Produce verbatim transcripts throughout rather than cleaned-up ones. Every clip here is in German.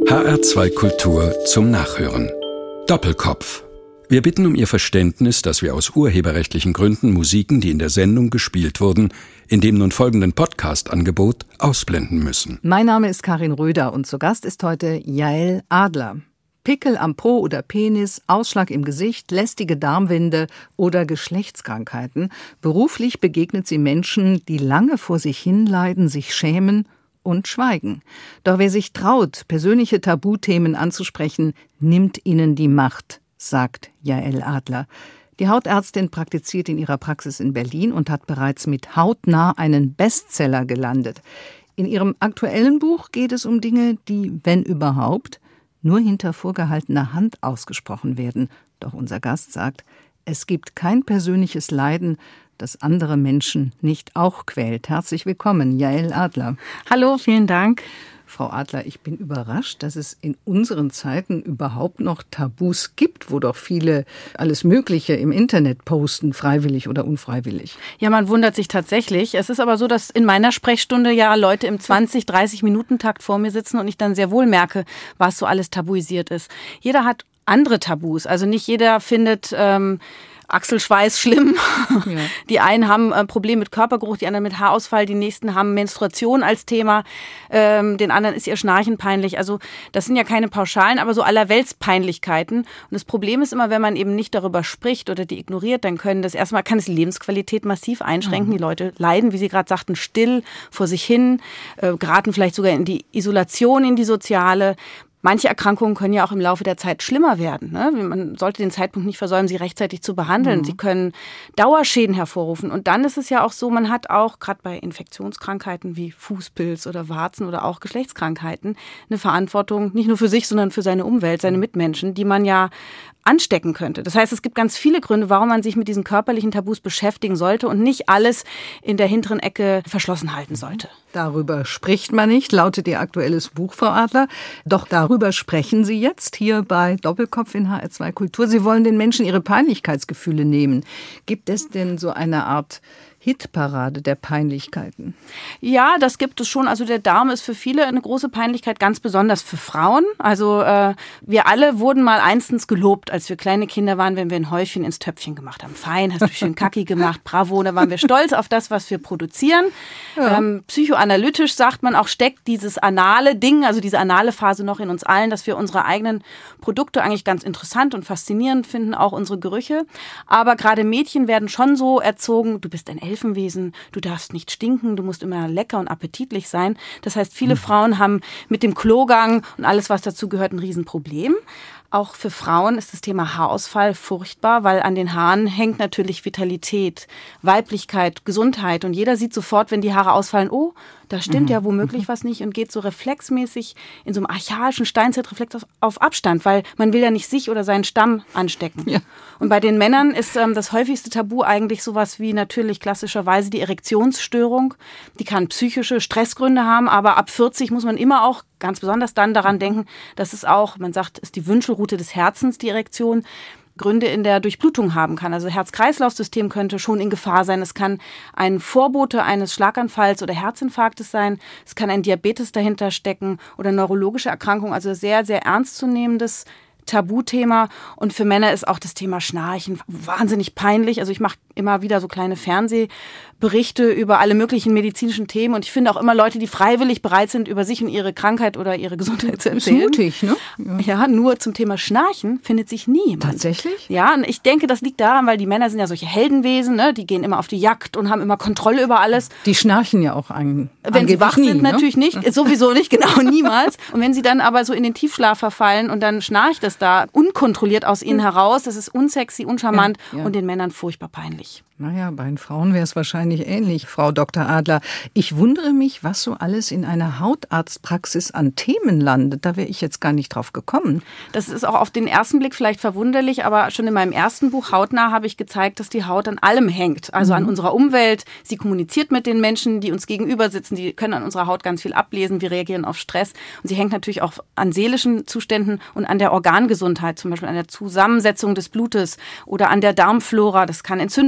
H R zwei Kultur zum Nachhören. Doppelkopf. Wir bitten um Ihr Verständnis, dass wir aus urheberrechtlichen Gründen Musiken, die in der Sendung gespielt wurden, in dem nun folgenden Podcast-Angebot ausblenden müssen. Mein Name ist Karin Röder und zu Gast ist heute Jael Adler. Pickel am Po oder Penis, Ausschlag im Gesicht, lästige Darmwinde oder Geschlechtskrankheiten. Beruflich begegnet sie Menschen, die lange vor sich hinleiden, sich schämen und schweigen. Doch wer sich traut, persönliche Tabuthemen anzusprechen, nimmt ihnen die Macht, sagt Jael Adler. Die Hautärztin praktiziert in ihrer Praxis in Berlin und hat bereits mit Hautnah einen Bestseller gelandet. In ihrem aktuellen Buch geht es um Dinge, die, wenn überhaupt, nur hinter vorgehaltener Hand ausgesprochen werden. Doch unser Gast sagt, es gibt kein persönliches Leiden, das andere Menschen nicht auch quält. Herzlich willkommen, Jael Adler. Hallo, vielen Dank. Frau Adler, ich bin überrascht, dass es in unseren Zeiten überhaupt noch Tabus gibt, wo doch viele alles Mögliche im Internet posten, freiwillig oder unfreiwillig. Ja, man wundert sich tatsächlich. Es ist aber so, dass in meiner Sprechstunde ja Leute im zwanzig-, dreißig-Minuten-Takt vor mir sitzen und ich dann sehr wohl merke, was so alles tabuisiert ist. Jeder hat andere Tabus. Also nicht jeder findet ähm, Achselschweiß schlimm. Ja. Die einen haben ein Problem mit Körpergeruch, die anderen mit Haarausfall, die nächsten haben Menstruation als Thema, ähm, den anderen ist ihr Schnarchen peinlich. Also das sind ja keine Pauschalen, aber so Allerweltspeinlichkeiten. Und das Problem ist immer, wenn man eben nicht darüber spricht oder die ignoriert, dann können das erstmal, kann es die Lebensqualität massiv einschränken. Mhm. Die Leute leiden, wie Sie gerade sagten, still vor sich hin, äh, geraten vielleicht sogar in die Isolation, in die soziale. Manche Erkrankungen können ja auch im Laufe der Zeit schlimmer werden. Ne? Man sollte den Zeitpunkt nicht versäumen, sie rechtzeitig zu behandeln. Mhm. Sie können Dauerschäden hervorrufen. Und dann ist es ja auch so, man hat auch, gerade bei Infektionskrankheiten wie Fußpilz oder Warzen oder auch Geschlechtskrankheiten, eine Verantwortung nicht nur für sich, sondern für seine Umwelt, seine Mitmenschen, die man ja anstecken könnte. Das heißt, es gibt ganz viele Gründe, warum man sich mit diesen körperlichen Tabus beschäftigen sollte und nicht alles in der hinteren Ecke verschlossen halten sollte. Darüber spricht man nicht, lautet Ihr aktuelles Buch, Frau Adler. Doch darüber sprechen Sie jetzt hier bei Doppelkopf in H R zwei Kultur. Sie wollen den Menschen ihre Peinlichkeitsgefühle nehmen. Gibt es denn so eine Art Hitparade der Peinlichkeiten? Ja, das gibt es schon. Also der Darm ist für viele eine große Peinlichkeit, ganz besonders für Frauen. Also äh, wir alle wurden mal einstens gelobt, als wir kleine Kinder waren, wenn wir ein Häufchen ins Töpfchen gemacht haben. Fein, hast du schön Kacki gemacht, bravo. Da waren wir stolz auf das, was wir produzieren. Ja. Ähm, psychoanalytisch sagt man auch, steckt dieses anale Ding, also diese anale Phase noch in uns allen, dass wir unsere eigenen Produkte eigentlich ganz interessant und faszinierend finden, auch unsere Gerüche. Aber gerade Mädchen werden schon so erzogen, du bist ein Elfenwesen, du darfst nicht stinken, du musst immer lecker und appetitlich sein. Das heißt, viele mhm. Frauen haben mit dem Klogang und alles, was dazu gehört, ein Riesenproblem. Auch für Frauen ist das Thema Haarausfall furchtbar, weil an den Haaren hängt natürlich Vitalität, Weiblichkeit, Gesundheit. Und jeder sieht sofort, wenn die Haare ausfallen, oh, da stimmt mhm. ja womöglich was nicht und geht so reflexmäßig in so einem archaischen Steinzeitreflex auf, auf Abstand, weil man will ja nicht sich oder seinen Stamm anstecken. Ja. Und bei den Männern ist ähm, das häufigste Tabu eigentlich sowas wie natürlich klassischerweise die Erektionsstörung. Die kann psychische Stressgründe haben, aber ab vierzig muss man immer auch ganz besonders dann daran denken, dass es auch, man sagt, ist die Wünschelrute des Herzens, die Erektion, Gründe in der Durchblutung haben kann. Also Herz-Kreislauf-System könnte schon in Gefahr sein. Es kann ein Vorbote eines Schlaganfalls oder Herzinfarktes sein. Es kann ein Diabetes dahinter stecken oder neurologische Erkrankung. Also sehr, sehr ernstzunehmendes Tabuthema. Und für Männer ist auch das Thema Schnarchen wahnsinnig peinlich. Also ich mache immer wieder so kleine Fernsehberichte über alle möglichen medizinischen Themen. Und ich finde auch immer Leute, die freiwillig bereit sind, über sich und ihre Krankheit oder ihre Gesundheit zu erzählen. Das ist mutig, ne? Ja. ja, nur zum Thema Schnarchen findet sich nie jemand. Tatsächlich? Ja, und ich denke, das liegt daran, weil die Männer sind ja solche Heldenwesen, ne? Die gehen immer auf die Jagd und haben immer Kontrolle über alles. Die schnarchen ja auch an. Wenn sie wach nie, sind, ne? natürlich nicht. Sowieso nicht, genau, niemals. Und wenn sie dann aber so in den Tiefschlaf verfallen und dann schnarcht es da unkontrolliert aus ihnen heraus, das ist unsexy, uncharmant ja, ja. und den Männern furchtbar peinlich. Naja, bei den Frauen wäre es wahrscheinlich ähnlich, Frau Doktor Adler. Ich wundere mich, was so alles in einer Hautarztpraxis an Themen landet. Da wäre ich jetzt gar nicht drauf gekommen. Das ist auch auf den ersten Blick vielleicht verwunderlich, aber schon in meinem ersten Buch Hautnah habe ich gezeigt, dass die Haut an allem hängt. Also mhm. an unserer Umwelt. Sie kommuniziert mit den Menschen, die uns gegenüber sitzen. Die können an unserer Haut ganz viel ablesen. Wir reagieren auf Stress. Und sie hängt natürlich auch an seelischen Zuständen und an der Organgesundheit, zum Beispiel an der Zusammensetzung des Blutes oder an der Darmflora. Das kann Entzündung fördern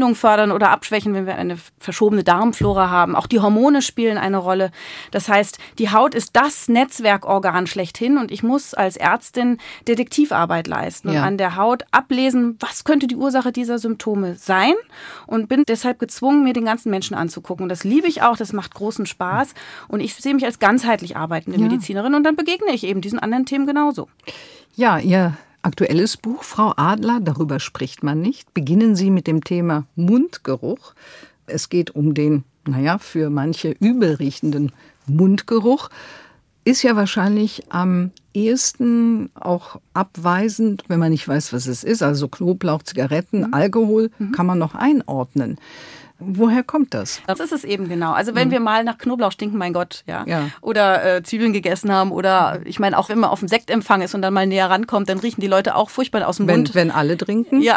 fördern oder abschwächen, wenn wir eine verschobene Darmflora haben. Auch die Hormone spielen eine Rolle. Das heißt, die Haut ist das Netzwerkorgan schlechthin und ich muss als Ärztin Detektivarbeit leisten und ja. an der Haut ablesen, was könnte die Ursache dieser Symptome sein und bin deshalb gezwungen, mir den ganzen Menschen anzugucken. Und das liebe ich auch, das macht großen Spaß und ich sehe mich als ganzheitlich arbeitende ja. Medizinerin und dann begegne ich eben diesen anderen Themen genauso. Ja, Ihr aktuelles Buch, Frau Adler, darüber spricht man nicht. Beginnen Sie mit dem Thema Mundgeruch. Es geht um den, naja, für manche übel riechenden Mundgeruch. Ist ja wahrscheinlich am ehesten auch abweisend, wenn man nicht weiß, was es ist. Also Knoblauch, Zigaretten, mhm. Alkohol mhm. kann man noch einordnen. Woher kommt das? Das ist es eben genau. Also wenn mhm. wir mal nach Knoblauch stinken, mein Gott, ja. ja. Oder äh, Zwiebeln gegessen haben oder ich meine auch wenn man auf dem Sektempfang ist und dann mal näher rankommt, dann riechen die Leute auch furchtbar aus dem wenn, Mund. Wenn alle trinken? Ja.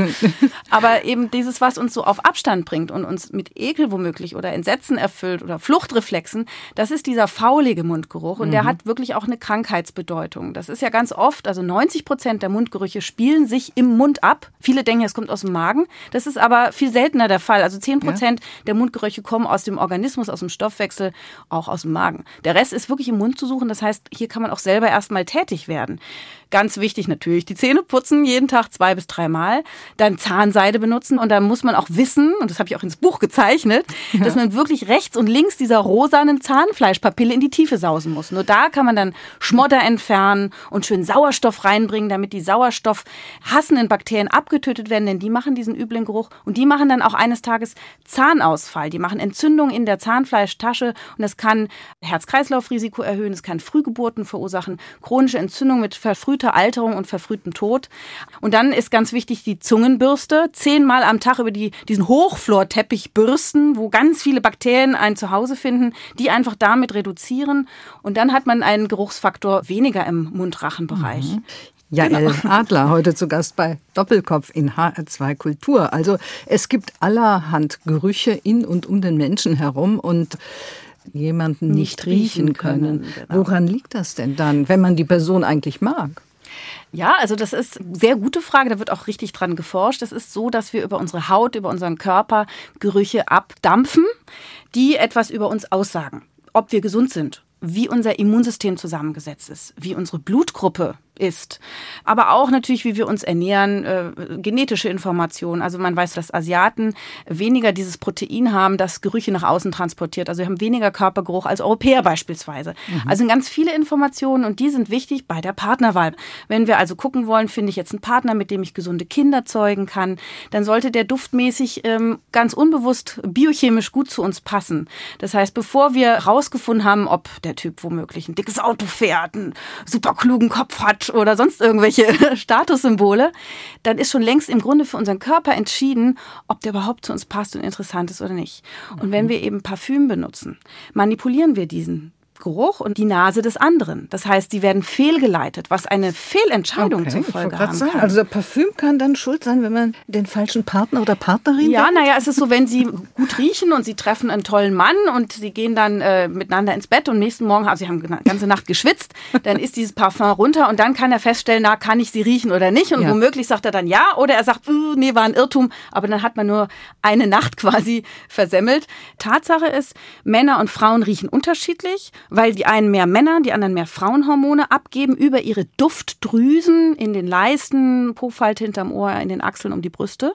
Aber eben dieses, was uns so auf Abstand bringt und uns mit Ekel womöglich oder Entsetzen erfüllt oder Fluchtreflexen, das ist dieser faulige Mundgeruch und mhm. der hat wirklich auch eine Krankheitsbedeutung. Das ist ja ganz oft, also neunzig Prozent der Mundgerüche spielen sich im Mund ab. Viele denken, es kommt aus dem Magen. Das ist aber viel seltener der Fall. Also zehn Prozent ja. der Mundgerüche kommen aus dem Organismus, aus dem Stoffwechsel, auch aus dem Magen. Der Rest ist wirklich im Mund zu suchen. Das heißt, hier kann man auch selber erstmal tätig werden. Ganz wichtig natürlich, die Zähne putzen, jeden Tag zwei bis dreimal. Dann Zahnseide benutzen und da muss man auch wissen, und das habe ich auch ins Buch gezeichnet, ja. dass man wirklich rechts und links dieser rosanen Zahnfleischpapille in die Tiefe sausen muss. Nur da kann man dann Schmodder entfernen und schön Sauerstoff reinbringen, damit die sauerstoffhassenden Bakterien abgetötet werden, denn die machen diesen üblen Geruch und die machen dann auch eines Tages Zahnausfall. Die machen Entzündung in der Zahnfleischtasche und das kann Herz-Kreislauf-Risiko erhöhen, es kann Frühgeburten verursachen, chronische Entzündung mit verfrühter Alterung und verfrühtem Tod. Und dann ist ganz wichtig die Zungenbürste. Zehnmal am Tag über die, diesen Hochflorteppich bürsten, wo ganz viele Bakterien ein Zuhause finden, die einfach damit reduzieren. Und dann hat man einen Geruchsfaktor weniger im Mund-Rachen-Bereich. Mhm. Jael genau. Adler, heute zu Gast bei Doppelkopf in H R zwei Kultur. Also es gibt allerhand Gerüche in und um den Menschen herum und jemanden nicht, nicht riechen können. können. Genau. Woran liegt das denn dann, wenn man die Person eigentlich mag? Ja, also das ist eine sehr gute Frage, da wird auch richtig dran geforscht. Es ist so, dass wir über unsere Haut, über unseren Körper Gerüche abdampfen, die etwas über uns aussagen. Ob wir gesund sind, wie unser Immunsystem zusammengesetzt ist, wie unsere Blutgruppe ist, aber auch natürlich, wie wir uns ernähren, äh, genetische Informationen. Also man weiß, dass Asiaten weniger dieses Protein haben, das Gerüche nach außen transportiert. Also wir haben weniger Körpergeruch als Europäer beispielsweise. Mhm. Also ganz viele Informationen und die sind wichtig bei der Partnerwahl. Wenn wir also gucken wollen, finde ich jetzt einen Partner, mit dem ich gesunde Kinder zeugen kann, dann sollte der duftmäßig ähm, ganz unbewusst biochemisch gut zu uns passen. Das heißt, bevor wir rausgefunden haben, ob der Typ womöglich ein dickes Auto fährt, einen super klugen Kopf hat, oder sonst irgendwelche Statussymbole, dann ist schon längst im Grunde für unseren Körper entschieden, ob der überhaupt zu uns passt und interessant ist oder nicht. Und wenn wir eben Parfüm benutzen, manipulieren wir diesen Geruch und die Nase des anderen. Das heißt, die werden fehlgeleitet, was eine Fehlentscheidung okay, zur Folge haben sagen, kann. Also der Parfüm kann dann schuld sein, wenn man den falschen Partner oder Partnerin Ja, hat? naja, es ist so, wenn Sie gut riechen und Sie treffen einen tollen Mann und Sie gehen dann äh, miteinander ins Bett und nächsten Morgen, also Sie haben die ganze Nacht geschwitzt, dann ist dieses Parfum runter und dann kann er feststellen, na, kann ich sie riechen oder nicht? Und ja. womöglich sagt er dann ja oder er sagt, nee, war ein Irrtum, aber dann hat man nur eine Nacht quasi versemmelt. Tatsache ist, Männer und Frauen riechen unterschiedlich, weil die einen mehr Männer, die anderen mehr Frauenhormone abgeben über ihre Duftdrüsen in den Leisten, Po-Falte hinterm Ohr, in den Achseln um die Brüste.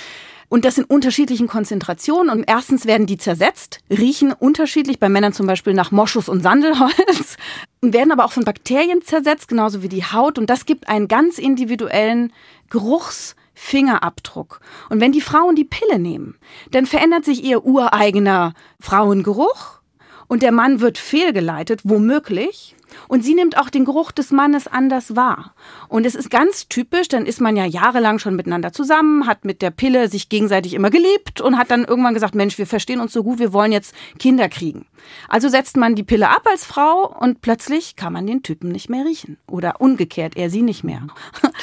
Und das in unterschiedlichen Konzentrationen. Und erstens werden die zersetzt, riechen unterschiedlich, bei Männern zum Beispiel nach Moschus und Sandelholz, und werden aber auch von Bakterien zersetzt, genauso wie die Haut. Und das gibt einen ganz individuellen Geruchsfingerabdruck. Und wenn die Frauen die Pille nehmen, dann verändert sich ihr ureigener Frauengeruch. Und der Mann wird fehlgeleitet, womöglich. Und sie nimmt auch den Geruch des Mannes anders wahr. Und es ist ganz typisch, dann ist man ja jahrelang schon miteinander zusammen, hat mit der Pille sich gegenseitig immer geliebt und hat dann irgendwann gesagt, Mensch, wir verstehen uns so gut, wir wollen jetzt Kinder kriegen. Also setzt man die Pille ab als Frau und plötzlich kann man den Typen nicht mehr riechen. Oder umgekehrt, er sie nicht mehr.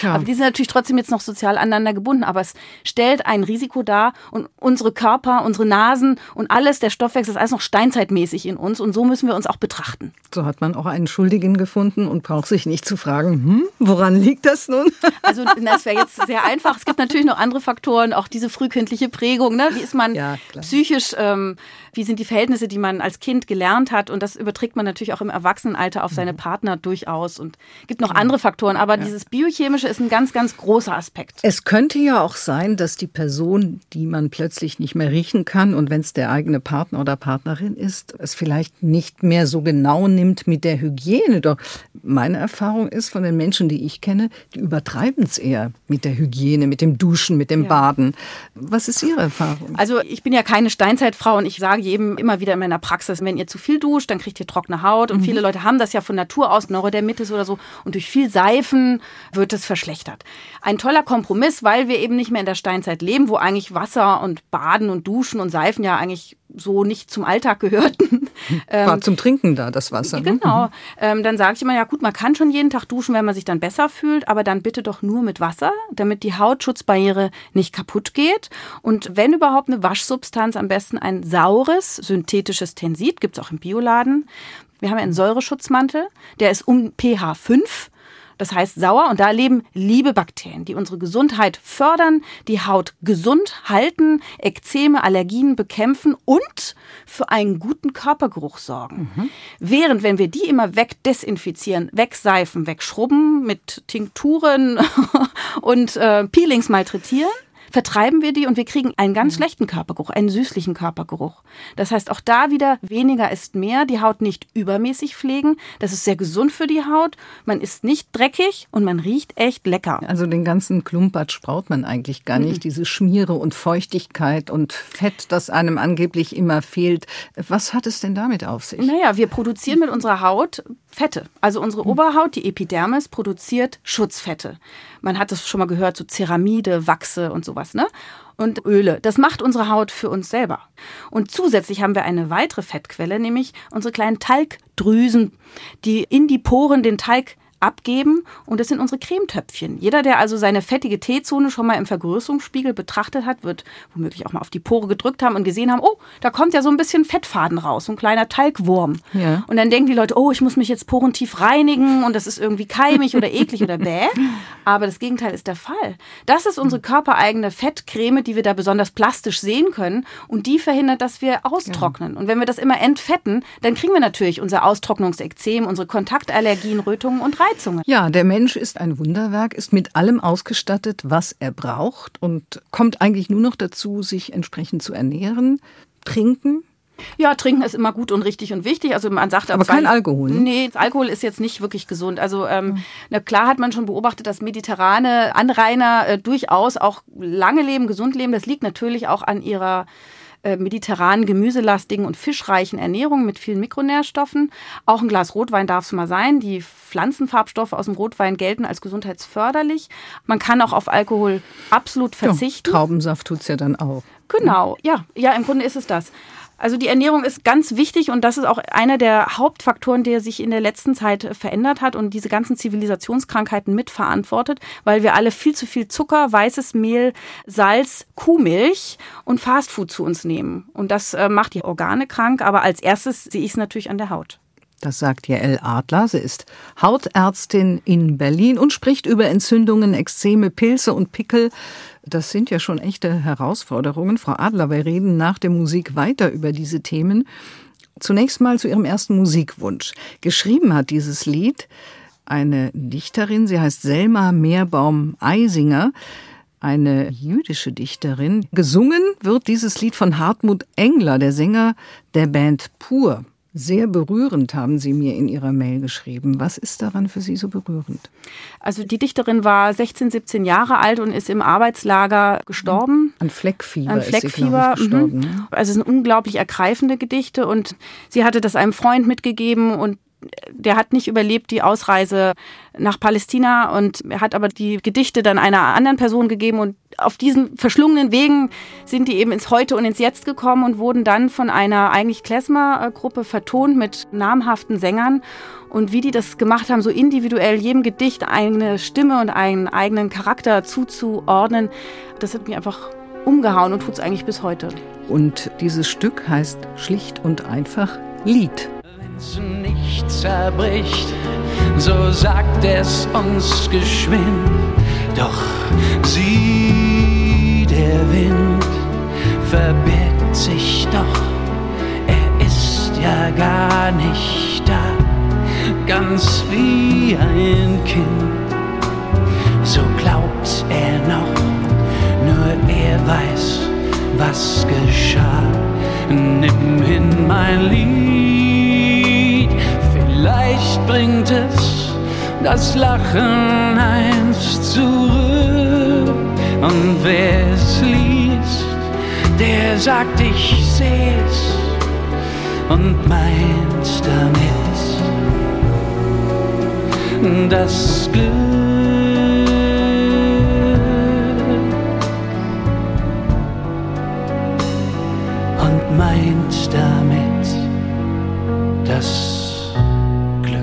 Ja. Aber die sind natürlich trotzdem jetzt noch sozial aneinander gebunden. Aber es stellt ein Risiko dar und unsere Körper, unsere Nasen und alles, der Stoffwechsel ist alles noch steinzeitmäßig in uns und so müssen wir uns auch betrachten. So hat man auch einen Schuldigen gefunden und braucht sich nicht zu fragen, hm, woran liegt das nun? Also das wäre jetzt sehr einfach. Es gibt natürlich noch andere Faktoren, auch diese frühkindliche Prägung. Ne? Wie ist man ja, psychisch, ähm, wie sind die Verhältnisse, die man als Kind gelernt hat? Und das überträgt man natürlich auch im Erwachsenenalter auf seine Partner durchaus. Und es gibt noch andere Faktoren, aber ja. dieses Biochemische ist ein ganz, ganz großer Aspekt. Es könnte ja auch sein, dass die Person, die man plötzlich nicht mehr riechen kann und wenn es der eigene Partner oder Partnerin ist, es vielleicht nicht mehr so genau nimmt mit der Hygiene. Doch meine Erfahrung ist von den Menschen, die ich kenne, die übertreiben es eher mit der Hygiene, mit dem Duschen, mit dem ja. Baden. Was ist Ihre Erfahrung? Also ich bin ja keine Steinzeitfrau und ich sage jedem immer wieder in meiner Praxis, wenn ihr zu viel duscht, dann kriegt ihr trockene Haut. Und mhm. viele Leute haben das ja von Natur aus, Neurodermitis oder so. Und durch viel Seifen wird es verschlechtert. Ein toller Kompromiss, weil wir eben nicht mehr in der Steinzeit leben, wo eigentlich Wasser und Baden und Duschen und Seifen ja eigentlich so nicht zum Alltag gehörten. War ähm, zum Trinken da, das Wasser. Genau. Mhm. Ähm, dann sage ich immer, ja gut, man kann schon jeden Tag duschen, wenn man sich dann besser fühlt, aber dann bitte doch nur mit Wasser, damit die Hautschutzbarriere nicht kaputt geht. Und wenn überhaupt eine Waschsubstanz, am besten ein saures, synthetisches Tensid, gibt es auch im Bioladen. Wir haben ja einen Säureschutzmantel, der ist um pH fünf. Das heißt sauer und da leben liebe Bakterien, die unsere Gesundheit fördern, die Haut gesund halten, Ekzeme, Allergien bekämpfen und für einen guten Körpergeruch sorgen. Mhm. Während, wenn wir die immer wegdesinfizieren, wegseifen, wegschrubben, mit Tinkturen und äh, Peelings malträtieren, vertreiben wir die und wir kriegen einen ganz schlechten Körpergeruch, einen süßlichen Körpergeruch. Das heißt, auch da wieder weniger ist mehr, die Haut nicht übermäßig pflegen. Das ist sehr gesund für die Haut. Man ist nicht dreckig und man riecht echt lecker. Also den ganzen Klumpatsch braucht man eigentlich gar nicht. Mhm. Diese Schmiere und Feuchtigkeit und Fett, das einem angeblich immer fehlt. Was hat es denn damit auf sich? Naja, wir produzieren mit unserer Haut Fette. Also unsere Oberhaut, die Epidermis, produziert Schutzfette. Man hat das schon mal gehört, so Ceramide, Wachse und sowas, ne? Und Öle. Das macht unsere Haut für uns selber. Und zusätzlich haben wir eine weitere Fettquelle, nämlich unsere kleinen Talgdrüsen, die in die Poren den Talg abgeben und das sind unsere Cremetöpfchen. Jeder, der also seine fettige T-Zone schon mal im Vergrößerungsspiegel betrachtet hat, wird womöglich auch mal auf die Pore gedrückt haben und gesehen haben, oh, da kommt ja so ein bisschen Fettfaden raus, so ein kleiner Talgwurm. Ja. Und dann denken die Leute, oh, ich muss mich jetzt porentief reinigen und das ist irgendwie keimig oder eklig oder bäh. Aber das Gegenteil ist der Fall. Das ist unsere körpereigene Fettcreme, die wir da besonders plastisch sehen können und die verhindert, dass wir austrocknen. Ja. Und wenn wir das immer entfetten, dann kriegen wir natürlich unser Austrocknungsekzem, unsere Kontaktallergien, Rötungen und Reizungen. Ja, der Mensch ist ein Wunderwerk, ist mit allem ausgestattet, was er braucht und kommt eigentlich nur noch dazu, sich entsprechend zu ernähren, trinken. Ja, trinken ist immer gut und richtig und wichtig. Also man sagt, aber kein Alkohol. Ne? Nee, Alkohol ist jetzt nicht wirklich gesund. Also ähm, na klar hat man schon beobachtet, dass mediterrane Anrainer äh, durchaus auch lange leben, gesund leben. Das liegt natürlich auch an ihrer mediterranen, gemüselastigen und fischreichen Ernährung mit vielen Mikronährstoffen. Auch ein Glas Rotwein darf es mal sein. Die Pflanzenfarbstoffe aus dem Rotwein gelten als gesundheitsförderlich. Man kann auch auf Alkohol absolut verzichten. Ja, Traubensaft tut's ja dann auch. Genau, ja, ja, im Grunde ist es das. Also die Ernährung ist ganz wichtig und das ist auch einer der Hauptfaktoren, der sich in der letzten Zeit verändert hat und diese ganzen Zivilisationskrankheiten mitverantwortet, weil wir alle viel zu viel Zucker, weißes Mehl, Salz, Kuhmilch und Fastfood zu uns nehmen. Und das äh, macht die Organe krank, aber als erstes sehe ich es natürlich an der Haut. Das sagt Jael Adler. Sie ist Hautärztin in Berlin und spricht über Entzündungen, Ekzeme, Pilze und Pickel. Das sind ja schon echte Herausforderungen. Frau Adler, wir reden nach der Musik weiter über diese Themen. Zunächst mal zu Ihrem ersten Musikwunsch. Geschrieben hat dieses Lied eine Dichterin, sie heißt Selma Meerbaum-Eisinger, eine jüdische Dichterin. Gesungen wird dieses Lied von Hartmut Engler, der Sänger der Band Pur. Sehr berührend, haben Sie mir in Ihrer Mail geschrieben. Was ist daran für Sie so berührend? Also die Dichterin war sechzehn, siebzehn Jahre alt und ist im Arbeitslager gestorben. An Fleckfieber, An Fleckfieber ist sie, glaube ich, gestorben. Mhm. Also es sind unglaublich ergreifende Gedichte und sie hatte das einem Freund mitgegeben und der hat nicht überlebt die Ausreise nach Palästina und er hat aber die Gedichte dann einer anderen Person gegeben und auf diesen verschlungenen Wegen sind die eben ins Heute und ins Jetzt gekommen und wurden dann von einer eigentlich Klezmer-Gruppe vertont mit namhaften Sängern. Und wie die das gemacht haben, so individuell jedem Gedicht eine Stimme und einen eigenen Charakter zuzuordnen, das hat mich einfach umgehauen und tut es eigentlich bis heute. Und dieses Stück heißt schlicht und einfach Lied. Wenn's nicht zerbricht, so sagt es uns geschwind. Doch sieh, der Wind verbirgt sich doch, er ist ja gar nicht da. Ganz wie ein Kind, so glaubt er noch, nur er weiß, was geschah. Nimm hin mein Lied, vielleicht bringt es das Lachen einst zurück. Und wer es liest, der sagt, ich seh's und meint damit das Glück und meint damit das Glück.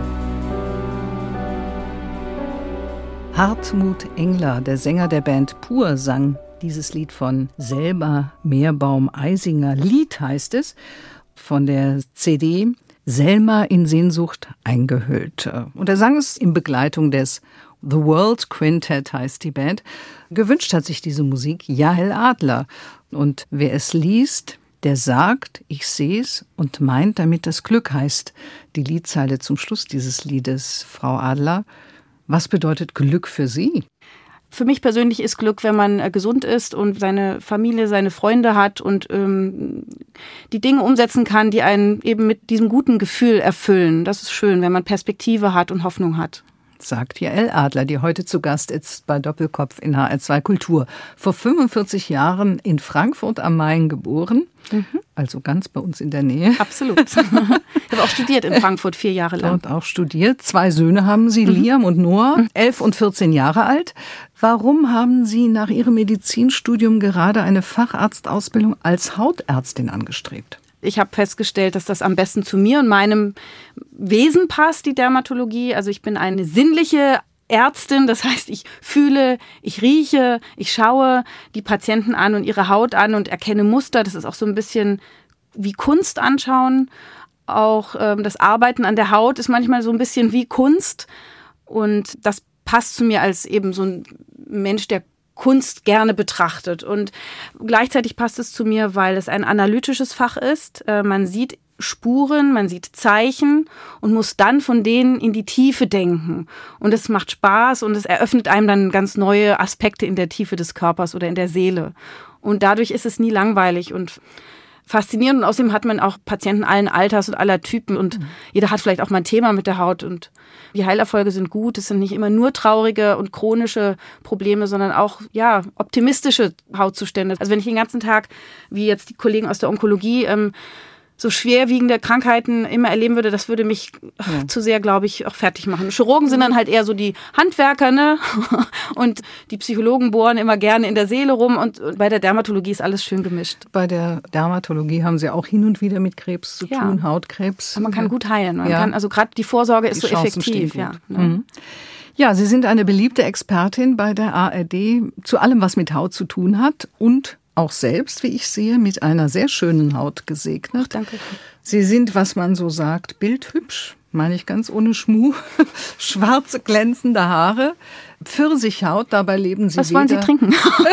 Hartmut Engler, der Sänger der Band Pur, sang dieses Lied von Selma Meerbaum-Eisinger. Lied heißt es, von der C D Selma in Sehnsucht eingehüllt. Und er sang es in Begleitung des The World Quintet, heißt die Band. Gewünscht hat sich diese Musik Jael Adler. Und wer es liest, der sagt, ich seh's und meint damit das Glück, heißt die Liedzeile zum Schluss dieses Liedes. Frau Adler, was bedeutet Glück für Sie? Für mich persönlich ist Glück, wenn man äh, gesund ist und seine Familie, seine Freunde hat und ähm, die Dinge umsetzen kann, die einen eben mit diesem guten Gefühl erfüllen. Das ist schön, wenn man Perspektive hat und Hoffnung hat. Sagt Jael Adler, die heute zu Gast ist bei Doppelkopf in H R zwei Kultur. Vor fünfundvierzig Jahren in Frankfurt am Main geboren, mhm. also ganz bei uns in der Nähe. Absolut. Ich habe auch studiert in Frankfurt, vier Jahre lang. Dort auch studiert. Zwei Söhne haben Sie, mhm. Liam und Noah, elf und vierzehn Jahre alt. Warum haben Sie nach Ihrem Medizinstudium gerade eine Facharztausbildung als Hautärztin angestrebt? Ich habe festgestellt, dass das am besten zu mir und meinem Wesen passt, die Dermatologie. Also ich bin eine sinnliche Ärztin, das heißt, ich fühle, ich rieche, ich schaue die Patienten an und ihre Haut an und erkenne Muster. Das ist auch so ein bisschen wie Kunst anschauen. Auch ähm, das Arbeiten an der Haut ist manchmal so ein bisschen wie Kunst. Und das passt zu mir als eben so ein Mensch, der Kunst gerne betrachtet. Und gleichzeitig passt es zu mir, weil es ein analytisches Fach ist. Man sieht Spuren, man sieht Zeichen und muss dann von denen in die Tiefe denken. Und es macht Spaß und es eröffnet einem dann ganz neue Aspekte in der Tiefe des Körpers oder in der Seele. Und dadurch ist es nie langweilig und faszinierend. Und außerdem hat man auch Patienten allen Alters und aller Typen und mhm. jeder hat vielleicht auch mal ein Thema mit der Haut und die Heilerfolge sind gut. Es sind nicht immer nur traurige und chronische Probleme, sondern auch ja optimistische Hautzustände. Also wenn ich den ganzen Tag, wie jetzt die Kollegen aus der Onkologie, ähm, so schwerwiegende Krankheiten immer erleben würde, das würde mich ja. zu sehr, glaube ich, auch fertig machen. Chirurgen sind dann halt eher so die Handwerker, ne? Und die Psychologen bohren immer gerne in der Seele rum und bei der Dermatologie ist alles schön gemischt. Bei der Dermatologie haben Sie auch hin und wieder mit Krebs zu ja. tun, Hautkrebs. Aber man kann gut heilen. Man ja. kann, also gerade die Vorsorge ist die so Chancen effektiv. Ja, ne? mhm. ja, Sie sind eine beliebte Expertin bei der A R D zu allem, was mit Haut zu tun hat und auch selbst, wie ich sehe, mit einer sehr schönen Haut gesegnet. Ach, danke. Sie sind, was man so sagt, bildhübsch, meine ich ganz ohne Schmuh. Schwarze, glänzende Haare, Pfirsichhaut, dabei leben Sie Was weder... wollen Sie trinken?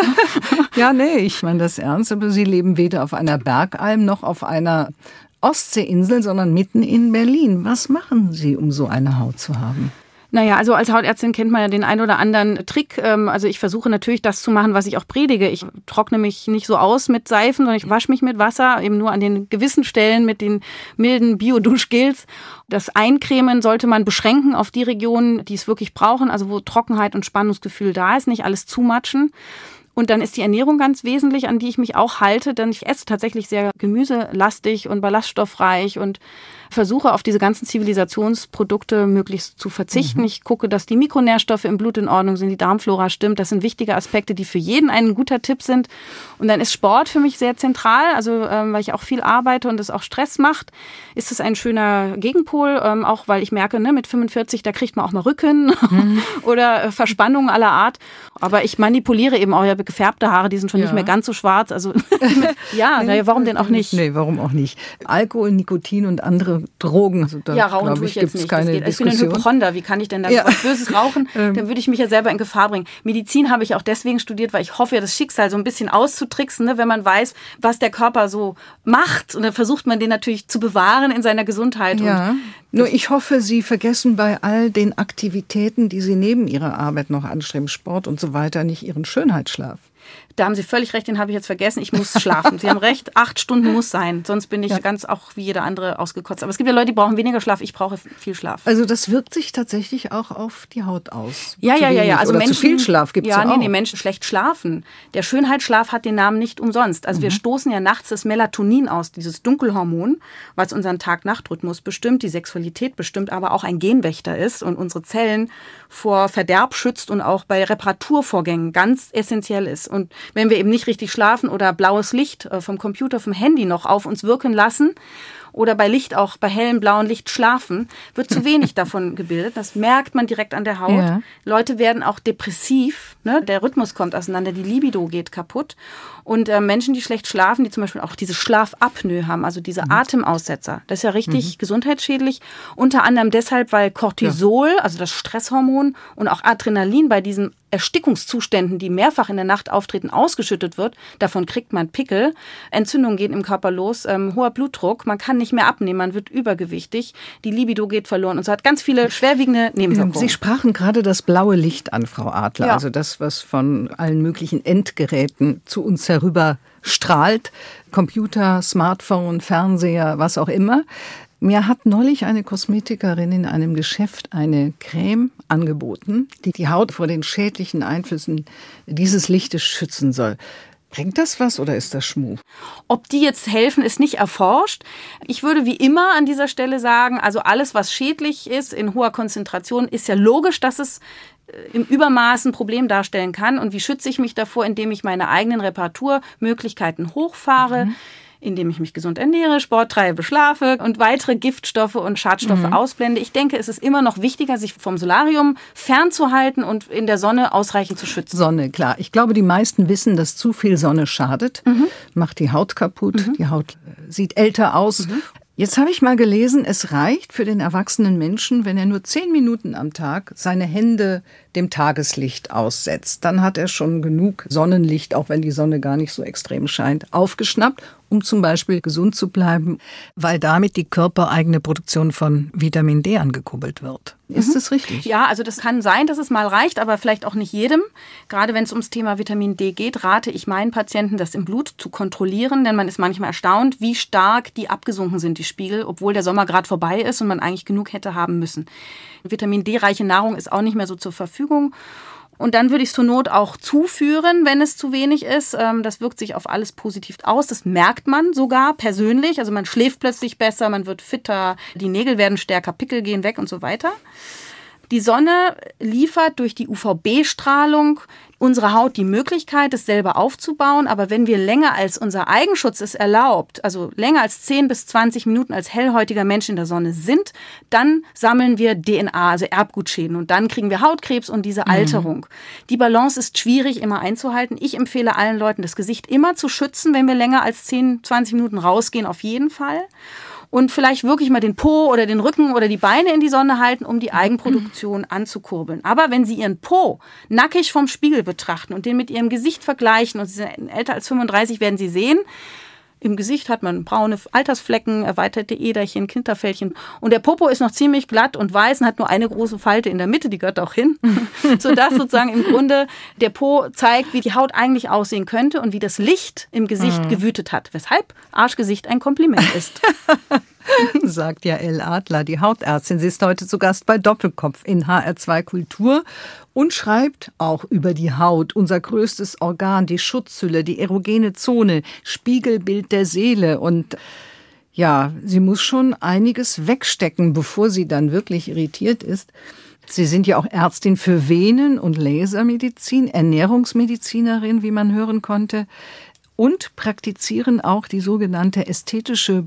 Ja, nee, ich meine das ernst, aber Sie leben weder auf einer Bergalm noch auf einer Ostseeinsel, sondern mitten in Berlin. Was machen Sie, um so eine Haut zu haben? Naja, also als Hautärztin kennt man ja den ein oder anderen Trick. Also ich versuche natürlich das zu machen, was ich auch predige. Ich trockne mich nicht so aus mit Seifen, sondern ich wasche mich mit Wasser, eben nur an den gewissen Stellen mit den milden Bio-Duschgels. Das Eincremen sollte man beschränken auf die Regionen, die es wirklich brauchen, also wo Trockenheit und Spannungsgefühl da ist, nicht alles zumatschen. Und dann ist die Ernährung ganz wesentlich, an die ich mich auch halte, denn ich esse tatsächlich sehr gemüselastig und ballaststoffreich und versuche auf diese ganzen Zivilisationsprodukte möglichst zu verzichten. Mhm. Ich gucke, dass die Mikronährstoffe im Blut in Ordnung sind, die Darmflora stimmt. Das sind wichtige Aspekte, die für jeden ein guter Tipp sind. Und dann ist Sport für mich sehr zentral, also ähm, weil ich auch viel arbeite und es auch Stress macht, ist es ein schöner Gegenpol, ähm, auch weil ich merke, ne, mit fünfundvierzig, da kriegt man auch mal Rücken mhm. oder äh, Verspannungen aller Art. Aber ich manipuliere eben auch, ja, gefärbte Haare, die sind schon ja. nicht mehr ganz so schwarz. Also ja, nee, naja, warum denn auch nicht? Nee, warum auch nicht? Alkohol, Nikotin und andere Drogen. Also da, ja, rauchen tue ich, ich jetzt nicht. Keine ich bin ein Hypochonder. Wie kann ich denn da ja. was Böses rauchen? Dann würde ich mich ja selber in Gefahr bringen. Medizin habe ich auch deswegen studiert, weil ich hoffe ja, das Schicksal so ein bisschen auszutricksen, ne, wenn man weiß, was der Körper so macht. Und dann versucht man den natürlich zu bewahren in seiner Gesundheit. Ja. Und nur ich hoffe, Sie vergessen bei all den Aktivitäten, die Sie neben Ihrer Arbeit noch anstreben, Sport und so weiter, nicht Ihren Schönheitsschlaf. Da haben Sie völlig recht, den habe ich jetzt vergessen. Ich muss schlafen. Sie haben recht, acht Stunden muss sein. Sonst bin ich ja. ganz auch wie jeder andere ausgekotzt. Aber es gibt ja Leute, die brauchen weniger Schlaf. Ich brauche viel Schlaf. Also das wirkt sich tatsächlich auch auf die Haut aus. Ja, zu ja, ja, ja. Also oder Menschen, zu viel Schlaf gibt es ja, ja nee, auch. nee, Menschen schlecht schlafen. Der Schönheitsschlaf hat den Namen nicht umsonst. Also mhm. wir stoßen ja nachts das Melatonin aus, dieses Dunkelhormon, was unseren Tag-Nacht-Rhythmus bestimmt, die Sexualität bestimmt, aber auch ein Genwächter ist und unsere Zellen vor Verderb schützt und auch bei Reparaturvorgängen ganz essentiell ist. Und wenn wir eben nicht richtig schlafen oder blaues Licht vom Computer, vom Handy noch auf uns wirken lassen oder bei Licht auch, bei hellem blauen Licht schlafen, wird zu wenig davon gebildet. Das merkt man direkt an der Haut. Ja. Leute werden auch depressiv, ne? Der Rhythmus kommt auseinander, die Libido geht kaputt. Und äh, Menschen, die schlecht schlafen, die zum Beispiel auch diese Schlafapnoe haben, also diese mhm. Atemaussetzer, das ist ja richtig mhm. gesundheitsschädlich. Unter anderem deshalb, weil Cortisol, ja. also das Stresshormon und auch Adrenalin bei diesen Erstickungszuständen, die mehrfach in der Nacht auftreten, ausgeschüttet wird. Davon kriegt man Pickel. Entzündungen gehen im Körper los, ähm, hoher Blutdruck, man kann nicht mehr abnehmen, man wird übergewichtig, die Libido geht verloren und so hat ganz viele schwerwiegende Nebenwirkungen. Sie sprachen gerade das blaue Licht an, Frau Adler, ja. also das, was von allen möglichen Endgeräten zu uns herüber strahlt, Computer, Smartphone, Fernseher, was auch immer. Mir hat neulich eine Kosmetikerin in einem Geschäft eine Creme angeboten, die die Haut vor den schädlichen Einflüssen dieses Lichtes schützen soll. Bringt das was oder ist das Schmuh? Ob die jetzt helfen, ist nicht erforscht. Ich würde wie immer an dieser Stelle sagen, also alles, was schädlich ist in hoher Konzentration, ist ja logisch, dass es im Übermaß ein Problem darstellen kann. Und wie schütze ich mich davor, indem ich meine eigenen Reparaturmöglichkeiten hochfahre, mhm. indem ich mich gesund ernähre, Sport treibe, schlafe und weitere Giftstoffe und Schadstoffe mhm. ausblende. Ich denke, es ist immer noch wichtiger, sich vom Solarium fernzuhalten und in der Sonne ausreichend zu schützen. Sonne, klar. Ich glaube, die meisten wissen, dass zu viel Sonne schadet, mhm. macht die Haut kaputt, mhm. die Haut sieht älter aus. Mhm. Jetzt habe ich mal gelesen, es reicht für den erwachsenen Menschen, wenn er nur zehn Minuten am Tag seine Hände dem Tageslicht aussetzt. Dann hat er schon genug Sonnenlicht, auch wenn die Sonne gar nicht so extrem scheint, aufgeschnappt, um zum Beispiel gesund zu bleiben, weil damit die körpereigene Produktion von Vitamin D angekurbelt wird. Ist das richtig? Ja, also das kann sein, dass es mal reicht, aber vielleicht auch nicht jedem. Gerade wenn es ums Thema Vitamin D geht, rate ich meinen Patienten, das im Blut zu kontrollieren, denn man ist manchmal erstaunt, wie stark die abgesunken sind, die Spiegel, obwohl der Sommer gerade vorbei ist und man eigentlich genug hätte haben müssen. Vitamin D-reiche Nahrung ist auch nicht mehr so zur Verfügung. Und dann würde ich es zur Not auch zuführen, wenn es zu wenig ist. Das wirkt sich auf alles positiv aus. Das merkt man sogar persönlich. Also man schläft plötzlich besser, man wird fitter, die Nägel werden stärker, Pickel gehen weg und so weiter. Die Sonne liefert durch die U V B-Strahlung unserer Haut die Möglichkeit, es selber aufzubauen. Aber wenn wir länger als unser Eigenschutz es erlaubt, also länger als zehn bis zwanzig Minuten als hellhäutiger Mensch in der Sonne sind, dann sammeln wir D N A, also Erbgutschäden. Und dann kriegen wir Hautkrebs und diese Alterung. Mhm. Die Balance ist schwierig immer einzuhalten. Ich empfehle allen Leuten, das Gesicht immer zu schützen, wenn wir länger als zehn, zwanzig Minuten rausgehen, auf jeden Fall. Und vielleicht wirklich mal den Po oder den Rücken oder die Beine in die Sonne halten, um die Eigenproduktion anzukurbeln. Aber wenn Sie Ihren Po nackig vom Spiegel betrachten und den mit Ihrem Gesicht vergleichen, und Sie sind älter als fünfunddreißig, werden Sie sehen, im Gesicht hat man braune Altersflecken, erweiterte Äderchen, Kinderfältchen. Und der Popo ist noch ziemlich glatt und weiß und hat nur eine große Falte in der Mitte, die gehört auch hin. Sodass sozusagen im Grunde der Po zeigt, wie die Haut eigentlich aussehen könnte und wie das Licht im Gesicht mhm. gewütet hat. Weshalb Arschgesicht ein Kompliment ist. sagt Jael Adler, die Hautärztin. Sie ist heute zu Gast bei Doppelkopf in H R zwei Kultur und schreibt auch über die Haut, unser größtes Organ, die Schutzhülle, die erogene Zone, Spiegelbild der Seele. Und ja, sie muss schon einiges wegstecken, bevor sie dann wirklich irritiert ist. Sie sind ja auch Ärztin für Venen- und Lasermedizin, Ernährungsmedizinerin, wie man hören konnte, und praktizieren auch die sogenannte ästhetische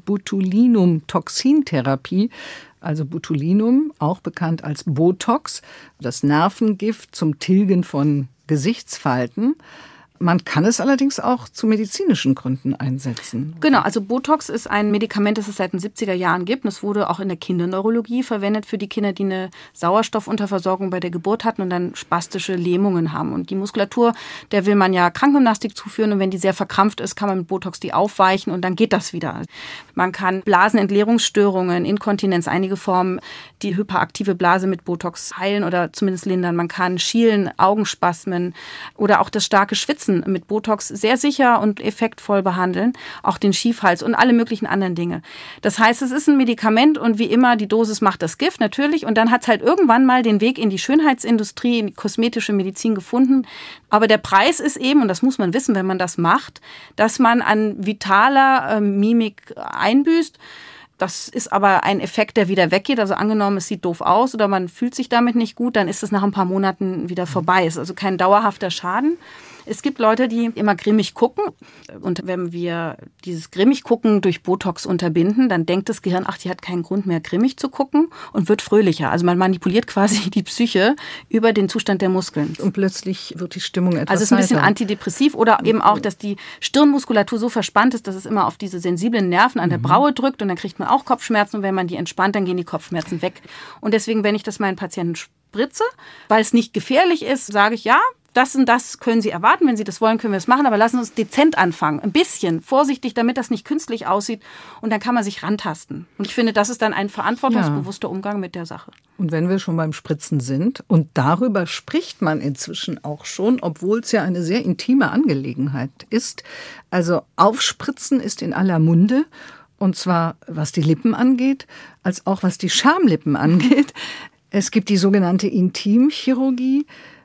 Botulinum-Toxintherapie. Also Botulinum, auch bekannt als Botox, das Nervengift zum Tilgen von Gesichtsfalten. Man kann es allerdings auch zu medizinischen Gründen einsetzen. Genau, also Botox ist ein Medikament, das es seit den siebziger Jahren gibt. Und es wurde auch in der Kinderneurologie verwendet für die Kinder, die eine Sauerstoffunterversorgung bei der Geburt hatten und dann spastische Lähmungen haben. Und die Muskulatur, der will man ja Krankengymnastik zuführen. Und wenn die sehr verkrampft ist, kann man mit Botox die aufweichen und dann geht das wieder. Man kann Blasenentleerungsstörungen, Inkontinenz, einige Formen, die hyperaktive Blase mit Botox heilen oder zumindest lindern. Man kann Schielen, Augenspasmen oder auch das starke Schwitzen mit Botox sehr sicher und effektvoll behandeln, auch den Schiefhals und alle möglichen anderen Dinge. Das heißt, es ist ein Medikament und wie immer, die Dosis macht das Gift natürlich und dann hat es halt irgendwann mal den Weg in die Schönheitsindustrie, in die kosmetische Medizin gefunden. Aber der Preis ist eben, und das muss man wissen, wenn man das macht, dass man an vitaler äh, Mimik einbüßt. Das ist aber ein Effekt, der wieder weggeht. Also angenommen, es sieht doof aus oder man fühlt sich damit nicht gut, dann ist es nach ein paar Monaten wieder vorbei. Es ist also kein dauerhafter Schaden. Es gibt Leute, die immer grimmig gucken. Und wenn wir dieses grimmig gucken durch Botox unterbinden, dann denkt das Gehirn, ach, die hat keinen Grund mehr grimmig zu gucken und wird fröhlicher. Also man manipuliert quasi die Psyche über den Zustand der Muskeln. Und plötzlich wird die Stimmung etwas Also es ist ein bisschen heiter. antidepressiv oder eben auch, dass die Stirnmuskulatur so verspannt ist, dass es immer auf diese sensiblen Nerven an der Braue drückt und dann kriegt man auch Kopfschmerzen und wenn man die entspannt, dann gehen die Kopfschmerzen weg. Und deswegen, wenn ich das meinen Patienten spritze, weil es nicht gefährlich ist, sage ich, ja, das und das können Sie erwarten. Wenn Sie das wollen, können wir es machen. Aber lassen Sie uns dezent anfangen. Ein bisschen vorsichtig, damit das nicht künstlich aussieht. Und dann kann man sich rantasten. Und ich finde, das ist dann ein verantwortungsbewusster Umgang mit der Sache. Und wenn wir schon beim Spritzen sind, und darüber spricht man inzwischen auch schon, obwohl es ja eine sehr intime Angelegenheit ist. Also Aufspritzen ist in aller Munde. Und zwar was die Lippen angeht, als auch was die Schamlippen angeht. Es gibt die sogenannte Intimchirurgie.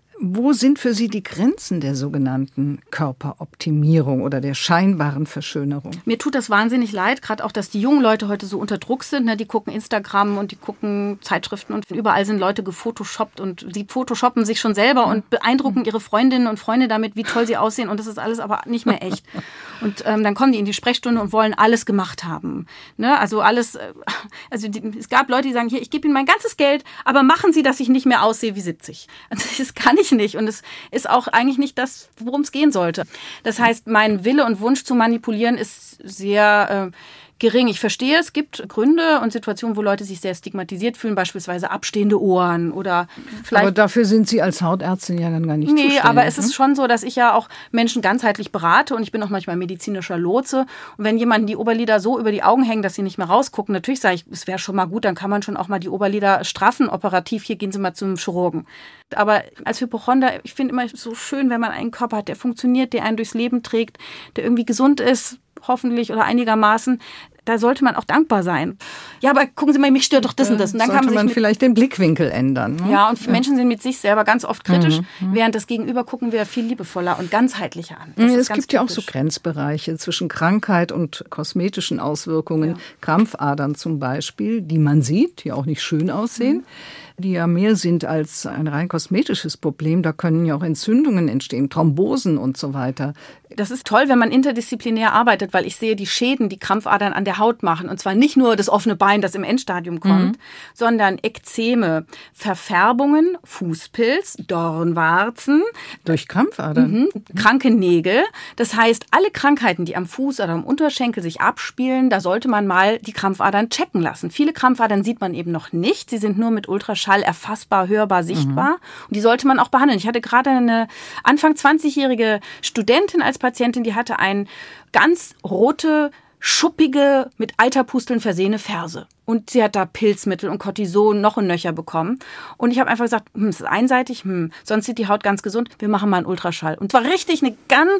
Wo sind für Sie die Grenzen der sogenannten Körperoptimierung oder der scheinbaren Verschönerung? Mir tut das wahnsinnig leid, gerade auch, dass die jungen Leute heute so unter Druck sind. Ne? Die gucken Instagram und die gucken Zeitschriften und überall sind Leute gefotoshoppt und sie photoshoppen sich schon selber und beeindrucken ihre Freundinnen und Freunde damit, wie toll sie aussehen und das ist alles aber nicht mehr echt. Und ähm, dann kommen die in die Sprechstunde und wollen alles gemacht haben. Ne? Also alles, also die, es gab Leute, die sagen, hier, ich gebe Ihnen mein ganzes Geld, aber machen Sie, dass ich nicht mehr aussehe wie siebzig. Also das kann ich nicht und es ist auch eigentlich nicht das, worum es gehen sollte. Das heißt, mein Wille und Wunsch zu manipulieren ist sehr äh, gering. Ich verstehe, es gibt Gründe und Situationen, wo Leute sich sehr stigmatisiert fühlen, beispielsweise abstehende Ohren oder vielleicht... Aber dafür sind Sie als Hautärztin ja dann gar nicht Nee, zuständig. aber es ist schon so, dass ich ja auch Menschen ganzheitlich berate und ich bin auch manchmal medizinischer Lotse. Und wenn jemanden die Oberlider so über die Augen hängen, dass sie nicht mehr rausgucken, natürlich sage ich, es wäre schon mal gut, dann kann man schon auch mal die Oberlider straffen, operativ, hier gehen Sie mal zum Chirurgen. Aber als Hypochonder, ich finde immer so schön, wenn man einen Körper hat, der funktioniert, der einen durchs Leben trägt, der irgendwie gesund ist, hoffentlich oder einigermaßen, da sollte man auch dankbar sein. Ja, aber gucken Sie mal, mich stört doch das und das. Und dann sollte kann man, man sich vielleicht den Blickwinkel ändern. Ne? Ja, und ja. Menschen sind mit sich selber ganz oft kritisch, mhm. während das Gegenüber gucken wir viel liebevoller und ganzheitlicher an. Das es ist ganz gibt ja auch typisch. so Grenzbereiche zwischen Krankheit und kosmetischen Auswirkungen. Ja. Krampfadern zum Beispiel, die man sieht, die auch nicht schön aussehen. Mhm. Die ja mehr sind als ein rein kosmetisches Problem. Da können ja auch Entzündungen entstehen, Thrombosen und so weiter. Das ist toll, wenn man interdisziplinär arbeitet, weil ich sehe die Schäden, die Krampfadern an der Haut machen. Und zwar nicht nur das offene Bein, das im Endstadium kommt, mhm. sondern Ekzeme, Verfärbungen, Fußpilz, Dornwarzen. Durch Krampfadern? Mhm. Kranke Nägel. Das heißt, alle Krankheiten, die am Fuß oder am Unterschenkel sich abspielen, da sollte man mal die Krampfadern checken lassen. Viele Krampfadern sieht man eben noch nicht. Sie sind nur mit Ultraschall erfassbar, hörbar, sichtbar. Mhm. Und die sollte man auch behandeln. Ich hatte gerade eine Anfang zwanzigjährige Studentin als Patientin, die hatte ein ganz rote, schuppige, mit Eiterpusteln versehene Ferse. Und sie hat da Pilzmittel und Cortison noch und nöcher bekommen. Und ich habe einfach gesagt, hm, es ist einseitig, hm, sonst sieht die Haut ganz gesund, wir machen mal einen Ultraschall. Und zwar richtig eine ganz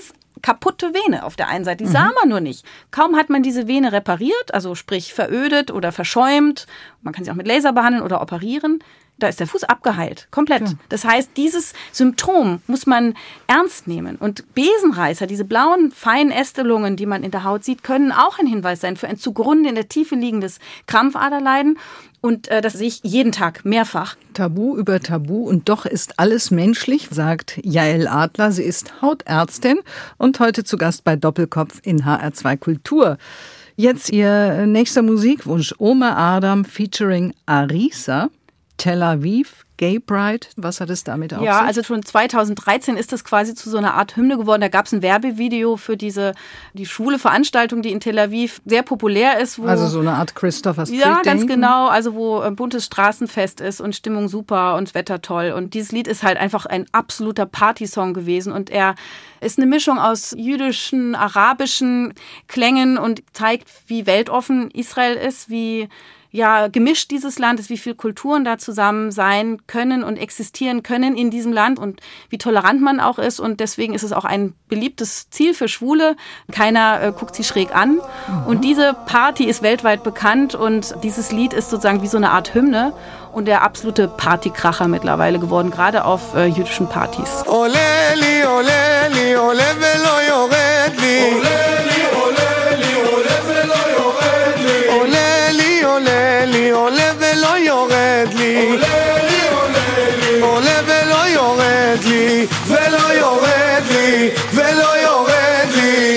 kaputte Vene auf der einen Seite. Die sah man nur nicht. Kaum hat man diese Vene repariert, also sprich verödet oder verschäumt, man kann sie auch mit Laser behandeln oder operieren, da ist der Fuß abgeheilt, komplett. Ja. Das heißt, dieses Symptom muss man ernst nehmen. Und Besenreißer, diese blauen, feinen Ästelungen, die man in der Haut sieht, können auch ein Hinweis sein für ein zugrunde in der Tiefe liegendes Krampfaderleiden. Und äh, das sehe ich jeden Tag mehrfach. Tabu über Tabu und doch ist alles menschlich, sagt Jael Adler. Sie ist Hautärztin und heute zu Gast bei Doppelkopf in H R zwei Kultur. Jetzt Ihr nächster Musikwunsch, Omer Adam featuring Arisa. Tel Aviv, Gay Pride, was hat es damit auf sich? Ja, also schon zweitausenddreizehn ist das quasi zu so einer Art Hymne geworden. Da gab es ein Werbevideo für diese die schwule Veranstaltung, die in Tel Aviv sehr populär ist. Wo, also so eine Art Christopher Street. Ja, ganz genau. Also wo ein buntes Straßenfest ist und Stimmung super und Wetter toll. Und dieses Lied ist halt einfach ein absoluter Partysong gewesen. Und er ist eine Mischung aus jüdischen, arabischen Klängen und zeigt, wie weltoffen Israel ist, wie ja gemischt dieses Land ist, wie viele Kulturen da zusammen sein können und existieren können in diesem Land und wie tolerant man auch ist. Und deswegen ist es auch ein beliebtes Ziel für Schwule. Keiner äh, guckt sie schräg an. Mhm. Und diese Party ist weltweit bekannt und dieses Lied ist sozusagen wie so eine Art Hymne und der absolute Partykracher mittlerweile geworden, gerade auf äh, jüdischen Partys. Oleli, oleli, ole velo yoredli. Oleli, oleli, ole velo yoredli. Oleli, oleli, ole velo yoredli. Oleli, oleli, ole velo yoredli. Velo yoredli, velo yoredli.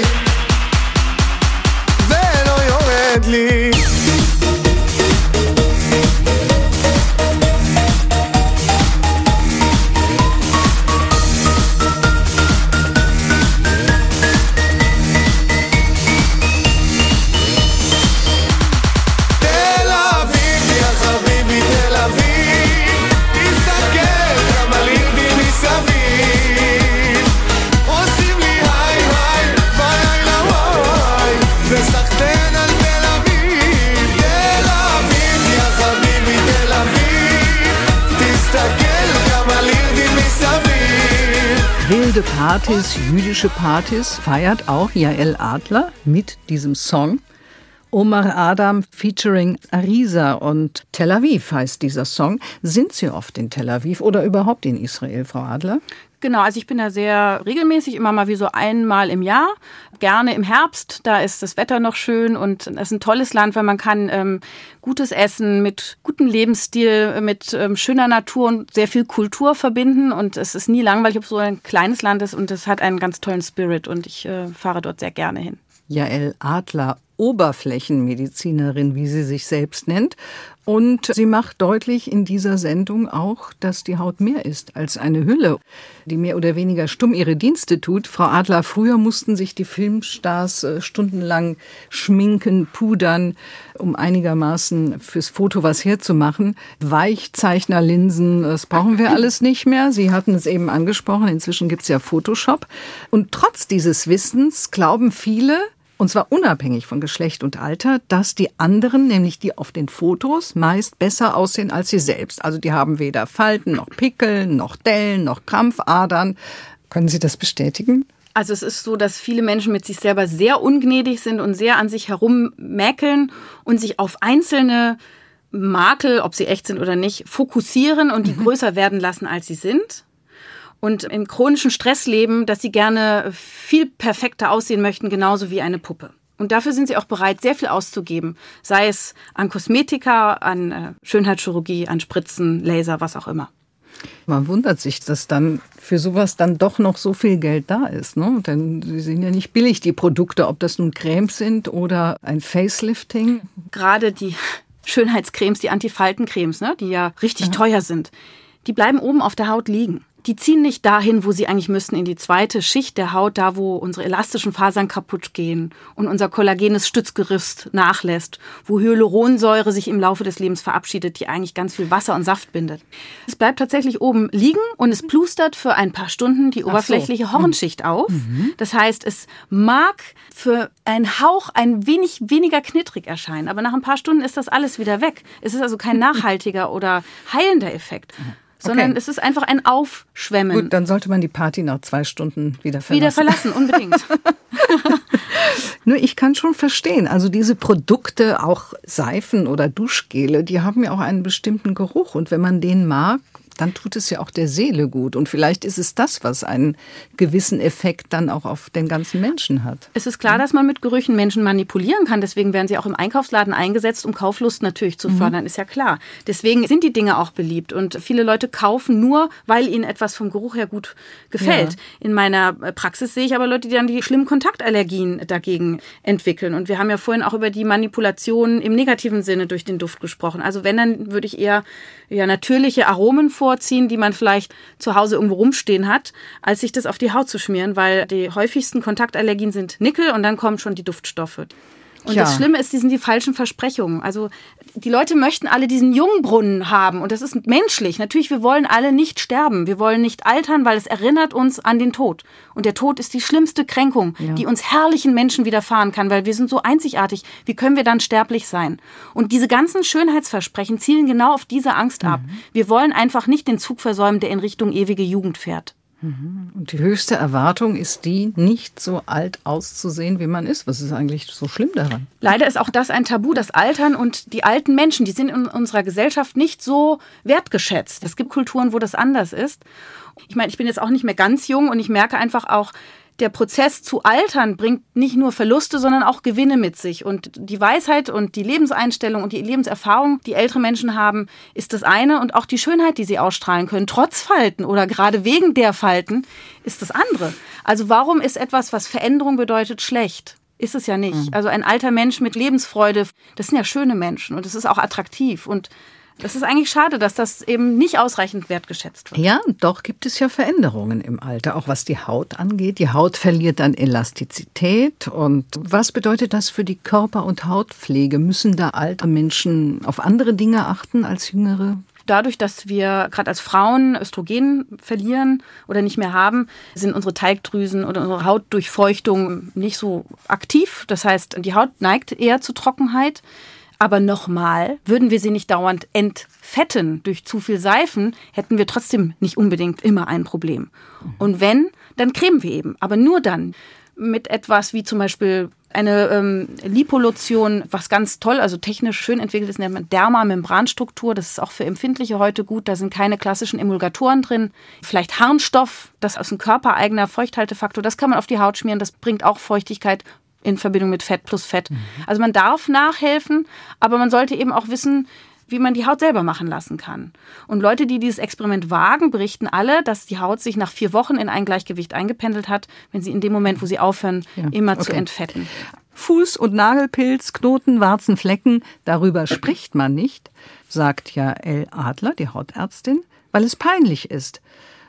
Velo yoredli. Wilde Partys, jüdische Partys feiert auch Jael Adler mit diesem Song. Omer Adam featuring Arisa und Tel Aviv heißt dieser Song. Sind Sie oft in Tel Aviv oder überhaupt in Israel, Frau Adler? Genau, also ich bin da sehr regelmäßig, immer mal wie so einmal im Jahr. Gerne im Herbst, da ist das Wetter noch schön und es ist ein tolles Land, weil man kann ähm, gutes Essen mit gutem Lebensstil, mit ähm, schöner Natur und sehr viel Kultur verbinden. Und es ist nie langweilig, ob es so ein kleines Land ist und es hat einen ganz tollen Spirit und ich äh, fahre dort sehr gerne hin. Jael Adler, Oberflächenmedizinerin, wie sie sich selbst nennt. Und sie macht deutlich in dieser Sendung auch, dass die Haut mehr ist als eine Hülle, die mehr oder weniger stumm ihre Dienste tut. Frau Adler, früher mussten sich die Filmstars stundenlang schminken, pudern, um einigermaßen fürs Foto was herzumachen. Weichzeichnerlinsen, das brauchen wir alles nicht mehr. Sie hatten es eben angesprochen, inzwischen gibt es ja Photoshop. Und trotz dieses Wissens glauben viele, und zwar unabhängig von Geschlecht und Alter, dass die anderen, nämlich die auf den Fotos, meist besser aussehen als sie selbst. Also die haben weder Falten, noch Pickel, noch Dellen, noch Krampfadern. Können Sie das bestätigen? Also es ist so, dass viele Menschen mit sich selber sehr ungnädig sind und sehr an sich herummäkeln und sich auf einzelne Makel, ob sie echt sind oder nicht, fokussieren und die mhm. größer werden lassen, als sie sind. Und im chronischen Stress leben, dass sie gerne viel perfekter aussehen möchten, genauso wie eine Puppe. Und dafür sind sie auch bereit, sehr viel auszugeben. Sei es an Kosmetika, an äh, Schönheitschirurgie, an Spritzen, Laser, was auch immer. Man wundert sich, dass dann für sowas dann doch noch so viel Geld da ist, ne? Denn sie sind ja nicht billig, die Produkte, ob das nun Cremes sind oder ein Facelifting. Gerade die Schönheitscremes, die Antifaltencremes, ne, die ja richtig ja. teuer sind, die bleiben oben auf der Haut liegen. Die ziehen nicht dahin, wo sie eigentlich müssten, in die zweite Schicht der Haut, da wo unsere elastischen Fasern kaputt gehen und unser kollagenes Stützgerüst nachlässt, wo Hyaluronsäure sich im Laufe des Lebens verabschiedet, die eigentlich ganz viel Wasser und Saft bindet. Es bleibt tatsächlich oben liegen und es plustert für ein paar Stunden die oberflächliche Hornschicht auf. Mhm. Das heißt, es mag für einen Hauch ein wenig weniger knittrig erscheinen, aber nach ein paar Stunden ist das alles wieder weg. Es ist also kein nachhaltiger oder heilender Effekt. sondern okay. es ist einfach ein Aufschwemmen. Gut, dann sollte man die Party nach zwei Stunden wieder verlassen. Wieder verlassen, unbedingt. Nur ich kann schon verstehen, also diese Produkte, auch Seifen oder Duschgele, die haben ja auch einen bestimmten Geruch. Und wenn man den mag, dann tut es ja auch der Seele gut. Und vielleicht ist es das, was einen gewissen Effekt dann auch auf den ganzen Menschen hat. Es ist klar, dass man mit Gerüchen Menschen manipulieren kann. Deswegen werden sie auch im Einkaufsladen eingesetzt, um Kauflust natürlich zu fördern, mhm. ist ja klar. Deswegen sind die Dinge auch beliebt. Und viele Leute kaufen nur, weil ihnen etwas vom Geruch her gut gefällt. Ja. In meiner Praxis sehe ich aber Leute, die dann die schlimmen Kontaktallergien dagegen entwickeln. Und wir haben ja vorhin auch über die Manipulation im negativen Sinne durch den Duft gesprochen. Also wenn, dann würde ich eher ja, natürliche Aromen vor vorziehen, die man vielleicht zu Hause irgendwo rumstehen hat, als sich das auf die Haut zu schmieren, weil die häufigsten Kontaktallergien sind Nickel und dann kommen schon die Duftstoffe. Und ja. das Schlimme ist, die sind die falschen Versprechungen. Also die Leute möchten alle diesen Jungbrunnen haben und das ist menschlich. Natürlich, wir wollen alle nicht sterben. Wir wollen nicht altern, weil es erinnert uns an den Tod. Und der Tod ist die schlimmste Kränkung, ja. die uns herrlichen Menschen widerfahren kann, weil wir sind so einzigartig. Wie können wir dann sterblich sein? Und diese ganzen Schönheitsversprechen zielen genau auf diese Angst mhm. ab. Wir wollen einfach nicht den Zug versäumen, der in Richtung ewige Jugend fährt. Und die höchste Erwartung ist die, nicht so alt auszusehen, wie man ist. Was ist eigentlich so schlimm daran? Leider ist auch das ein Tabu, das Altern und die alten Menschen, die sind in unserer Gesellschaft nicht so wertgeschätzt. Es gibt Kulturen, wo das anders ist. Ich meine, ich bin jetzt auch nicht mehr ganz jung und ich merke einfach auch, der Prozess zu altern bringt nicht nur Verluste, sondern auch Gewinne mit sich. Und die Weisheit und die Lebenseinstellung und die Lebenserfahrung, die ältere Menschen haben, ist das eine. Und auch die Schönheit, die sie ausstrahlen können, trotz Falten oder gerade wegen der Falten, ist das andere. Also warum ist etwas, was Veränderung bedeutet, schlecht? Ist es ja nicht. Also ein alter Mensch mit Lebensfreude, das sind ja schöne Menschen und das ist auch attraktiv. Und das ist eigentlich schade, dass das eben nicht ausreichend wertgeschätzt wird. Ja, doch gibt es ja Veränderungen im Alter, auch was die Haut angeht. Die Haut verliert an Elastizität. Und was bedeutet das für die Körper- und Hautpflege? Müssen da alte Menschen auf andere Dinge achten als jüngere? Dadurch, dass wir gerade als Frauen Östrogen verlieren oder nicht mehr haben, sind unsere Talgdrüsen oder unsere Hautdurchfeuchtung nicht so aktiv. Das heißt, die Haut neigt eher zu Trockenheit. Aber nochmal, würden wir sie nicht dauernd entfetten durch zu viel Seifen, hätten wir trotzdem nicht unbedingt immer ein Problem. Und wenn, dann cremen wir eben. Aber nur dann mit etwas wie zum Beispiel eine ähm, Lipolotion, was ganz toll, also technisch schön entwickelt ist, nennt man Dermamembranstruktur. Das ist auch für Empfindliche heute gut. Da sind keine klassischen Emulgatoren drin. Vielleicht Harnstoff, das ist ein körpereigener Feuchthaltefaktor. Das kann man auf die Haut schmieren. Das bringt auch Feuchtigkeit in Verbindung mit Fett plus Fett. Mhm. Also man darf nachhelfen, aber man sollte eben auch wissen, wie man die Haut selber machen lassen kann. Und Leute, die dieses Experiment wagen, berichten alle, dass die Haut sich nach vier Wochen in ein Gleichgewicht eingependelt hat, wenn sie in dem Moment, wo sie aufhören, ja. immer okay. zu entfetten. Fuß- und Nagelpilz, Knoten, Warzen, Flecken, darüber spricht man nicht, sagt Jael Adler, die Hautärztin, weil es peinlich ist.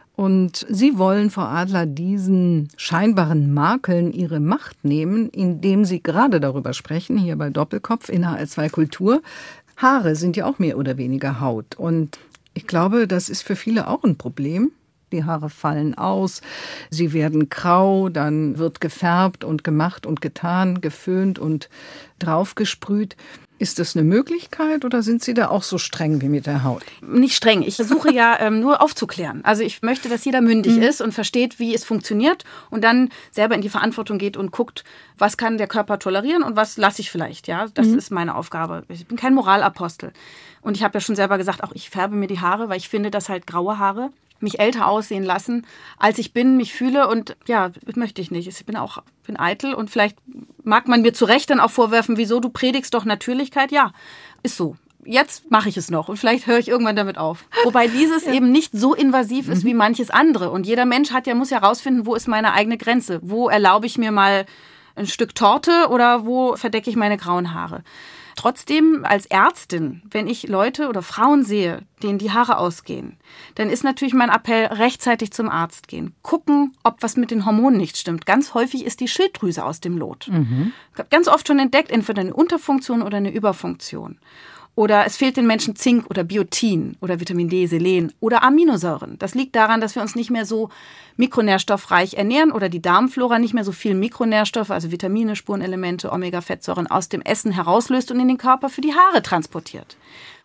Und Sie wollen, Frau Adler, diesen scheinbaren Makeln ihre Macht nehmen, indem Sie gerade darüber sprechen, hier bei Doppelkopf in H R zwei Kultur. Haare sind ja auch mehr oder weniger Haut. Und ich glaube, das ist für viele auch ein Problem. Die Haare fallen aus, sie werden grau, dann wird gefärbt und gemacht und getan, geföhnt und draufgesprüht. Ist das eine Möglichkeit oder sind Sie da auch so streng wie mit der Haut? Nicht streng. Ich versuche ja ähm, nur aufzuklären. Also ich möchte, dass jeder mündig mhm. ist und versteht, wie es funktioniert und dann selber in die Verantwortung geht und guckt, was kann der Körper tolerieren und was lasse ich vielleicht. Ja, das mhm. ist meine Aufgabe. Ich bin kein Moralapostel. Und ich habe ja schon selber gesagt, auch ich färbe mir die Haare, weil ich finde, dass halt graue Haare mich älter aussehen lassen, als ich bin, mich fühle und ja, möchte ich nicht. Ich bin auch bin eitel und vielleicht mag man mir zu Recht dann auch vorwerfen, wieso, du predigst doch Natürlichkeit. Ja, ist so. Jetzt mache ich es noch und vielleicht höre ich irgendwann damit auf. Wobei dieses ja. eben nicht so invasiv ist mhm. wie manches andere. Und jeder Mensch hat ja, muss ja rausfinden, wo ist meine eigene Grenze? Wo erlaube ich mir mal ein Stück Torte oder wo verdecke ich meine grauen Haare? Trotzdem als Ärztin, wenn ich Leute oder Frauen sehe, denen die Haare ausgehen, dann ist natürlich mein Appell, rechtzeitig zum Arzt gehen. Gucken, ob was mit den Hormonen nicht stimmt. Ganz häufig ist die Schilddrüse aus dem Lot. Mhm. Ich habe ganz oft schon entdeckt, entweder eine Unterfunktion oder eine Überfunktion. Oder es fehlt den Menschen Zink oder Biotin oder Vitamin D, Selen oder Aminosäuren. Das liegt daran, dass wir uns nicht mehr so mikronährstoffreich ernähren oder die Darmflora nicht mehr so viel Mikronährstoffe, also Vitamine, Spurenelemente, Omega-Fettsäuren aus dem Essen herauslöst und in den Körper für die Haare transportiert.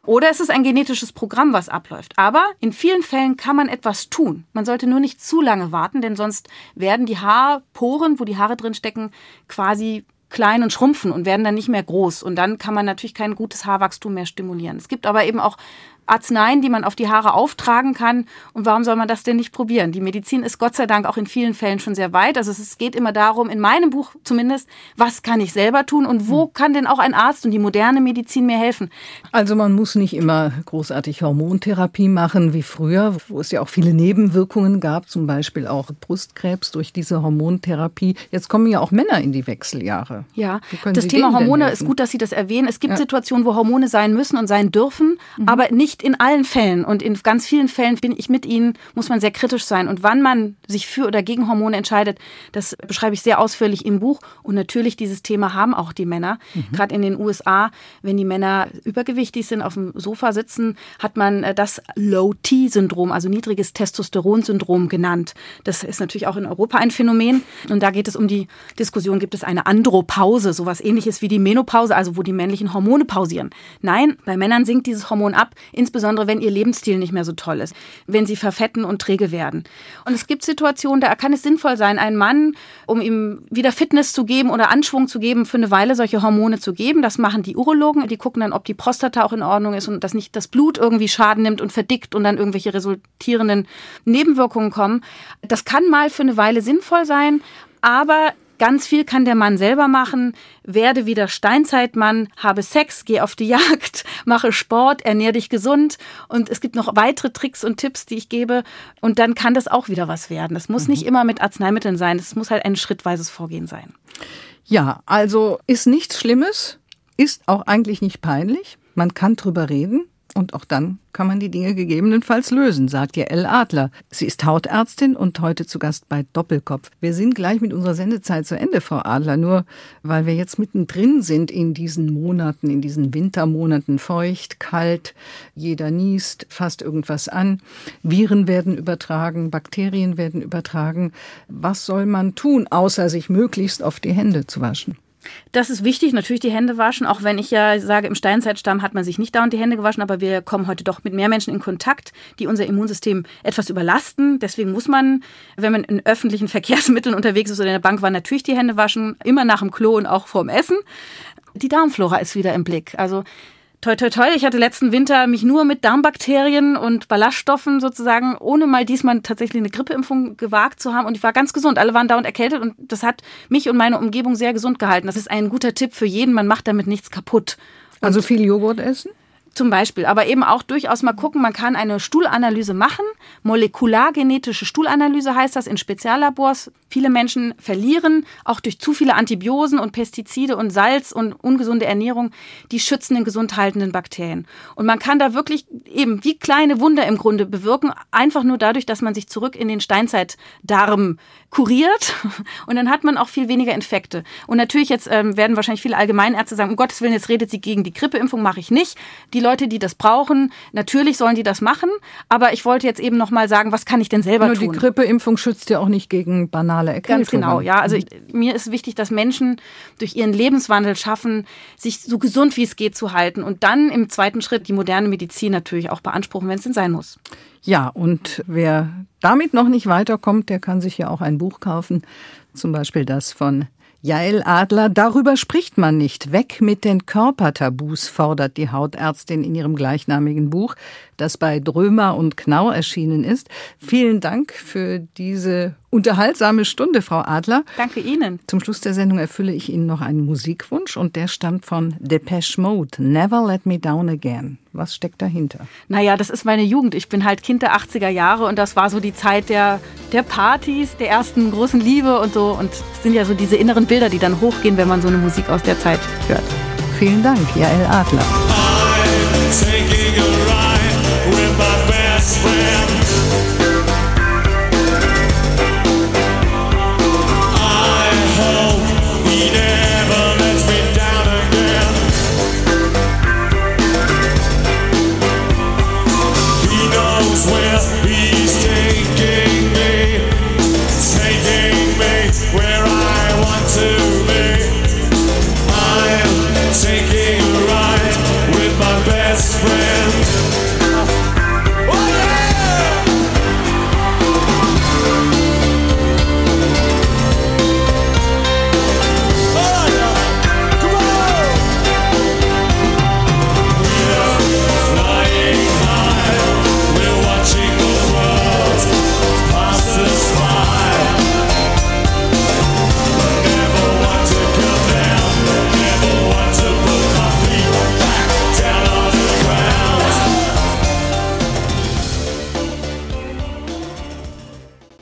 Oder es ist ein genetisches Programm, was abläuft. Aber in vielen Fällen kann man etwas tun. Man sollte nur nicht zu lange warten, denn sonst werden die Haarporen, wo die Haare drin stecken, quasi klein und schrumpfen und werden dann nicht mehr groß. Und dann kann man natürlich kein gutes Haarwachstum mehr stimulieren. Es gibt aber eben auch Arzneien, die man auf die Haare auftragen kann. Und warum soll man das denn nicht probieren? Die Medizin ist Gott sei Dank auch in vielen Fällen schon sehr weit. Also es geht immer darum, in meinem Buch zumindest, was kann ich selber tun und wo kann denn auch ein Arzt und die moderne Medizin mir helfen? Also man muss nicht immer großartig Hormontherapie machen wie früher, wo es ja auch viele Nebenwirkungen gab, zum Beispiel auch Brustkrebs durch diese Hormontherapie. Jetzt kommen ja auch Männer in die Wechseljahre. Ja, das Thema Hormone ist gut, dass Sie das erwähnen. Es gibt ja Situationen, wo Hormone sein müssen und sein dürfen, mhm. aber nicht in allen Fällen. Und in ganz vielen Fällen bin ich mit Ihnen, muss man sehr kritisch sein. Und wann man sich für oder gegen Hormone entscheidet, das beschreibe ich sehr ausführlich im Buch. Und natürlich, dieses Thema haben auch die Männer. Mhm. Gerade in den U S A, wenn die Männer übergewichtig sind, auf dem Sofa sitzen, hat man das Low-T-Syndrom, also niedriges Testosteron-Syndrom genannt. Das ist natürlich auch in Europa ein Phänomen. Und da geht es um die Diskussion, gibt es eine Andropause, sowas Ähnliches wie die Menopause, also wo die männlichen Hormone pausieren. Nein, bei Männern sinkt dieses Hormon ab, insbesondere wenn ihr Lebensstil nicht mehr so toll ist, wenn sie verfetten und träge werden. Und es gibt Situationen, da kann es sinnvoll sein, einen Mann, um ihm wieder Fitness zu geben oder Anschwung zu geben, für eine Weile solche Hormone zu geben. Das machen die Urologen. Die gucken dann, ob die Prostata auch in Ordnung ist und dass nicht das Blut irgendwie Schaden nimmt und verdickt und dann irgendwelche resultierenden Nebenwirkungen kommen. Das kann mal für eine Weile sinnvoll sein, aber ganz viel kann der Mann selber machen. Werde wieder Steinzeitmann, habe Sex, geh auf die Jagd, mache Sport, ernähr dich gesund. Und es gibt noch weitere Tricks und Tipps, die ich gebe. Und dann kann das auch wieder was werden. Das muss mhm. nicht immer mit Arzneimitteln sein. Es muss halt ein schrittweises Vorgehen sein. Ja, also ist nichts Schlimmes, ist auch eigentlich nicht peinlich. Man kann drüber reden. Und auch dann kann man die Dinge gegebenenfalls lösen, sagt Jael Adler. Sie ist Hautärztin und heute zu Gast bei Doppelkopf. Wir sind gleich mit unserer Sendezeit zu Ende, Frau Adler. Nur weil wir jetzt mittendrin sind in diesen Monaten, in diesen Wintermonaten, feucht, kalt, jeder niest, fasst irgendwas an. Viren werden übertragen, Bakterien werden übertragen. Was soll man tun, außer sich möglichst oft die Hände zu waschen? Das ist wichtig, natürlich die Hände waschen, auch wenn ich ja sage, im Steinzeitstamm hat man sich nicht dauernd die Hände gewaschen, aber wir kommen heute doch mit mehr Menschen in Kontakt, die unser Immunsystem etwas überlasten. Deswegen muss man, wenn man in öffentlichen Verkehrsmitteln unterwegs ist oder in der Bank war, natürlich die Hände waschen, immer nach dem Klo und auch vorm Essen. Die Darmflora ist wieder im Blick. Also toi, toi, toi. Ich hatte letzten Winter mich nur mit Darmbakterien und Ballaststoffen sozusagen, ohne mal diesmal tatsächlich eine Grippeimpfung gewagt zu haben. Und ich war ganz gesund. Alle waren dauernd erkältet und das hat mich und meine Umgebung sehr gesund gehalten. Das ist ein guter Tipp für jeden. Man macht damit nichts kaputt. Und also viel Joghurt essen? Zum Beispiel, aber eben auch durchaus mal gucken, man kann eine Stuhlanalyse machen. Molekulargenetische Stuhlanalyse heißt das in Speziallabors. Viele Menschen verlieren, auch durch zu viele Antibiosen und Pestizide und Salz und ungesunde Ernährung, die schützenden, gesund haltenden Bakterien. Und man kann da wirklich eben wie kleine Wunder im Grunde bewirken, einfach nur dadurch, dass man sich zurück in den Steinzeitdarm kuriert. Und dann hat man auch viel weniger Infekte. Und natürlich jetzt ähm, werden wahrscheinlich viele Allgemeinärzte sagen, um Gottes Willen, jetzt redet sie gegen die Grippeimpfung, mache ich nicht. Die Leute, die das brauchen, natürlich sollen die das machen. Aber ich wollte jetzt eben noch mal sagen, was kann ich denn selber Nur tun? Die Grippeimpfung schützt ja auch nicht gegen banale Erkältung. Ganz genau, ja. Also ich, mir ist wichtig, dass Menschen durch ihren Lebenswandel schaffen, sich so gesund wie es geht zu halten. Und dann im zweiten Schritt die moderne Medizin natürlich auch beanspruchen, wenn es denn sein muss. Ja, und wer damit noch nicht weiterkommt, der kann sich ja auch ein Buch kaufen. Zum Beispiel das von Jael Adler, darüber spricht man nicht. Weg mit den Körpertabus, fordert die Hautärztin in ihrem gleichnamigen Buch, das bei Drömer und Knau erschienen ist. Vielen Dank für diese unterhaltsame Stunde, Frau Adler. Danke Ihnen. Zum Schluss der Sendung erfülle ich Ihnen noch einen Musikwunsch und der stammt von Depeche Mode. Never Let Me Down Again. Was steckt dahinter? Naja, das ist meine Jugend. Ich bin halt Kind der achtziger Jahre und das war so die Zeit der, der Partys, der ersten großen Liebe und so. Und es sind ja so diese inneren Bilder, die dann hochgehen, wenn man so eine Musik aus der Zeit hört. Vielen Dank, Jael Adler. I'm taking a ride with my best friend.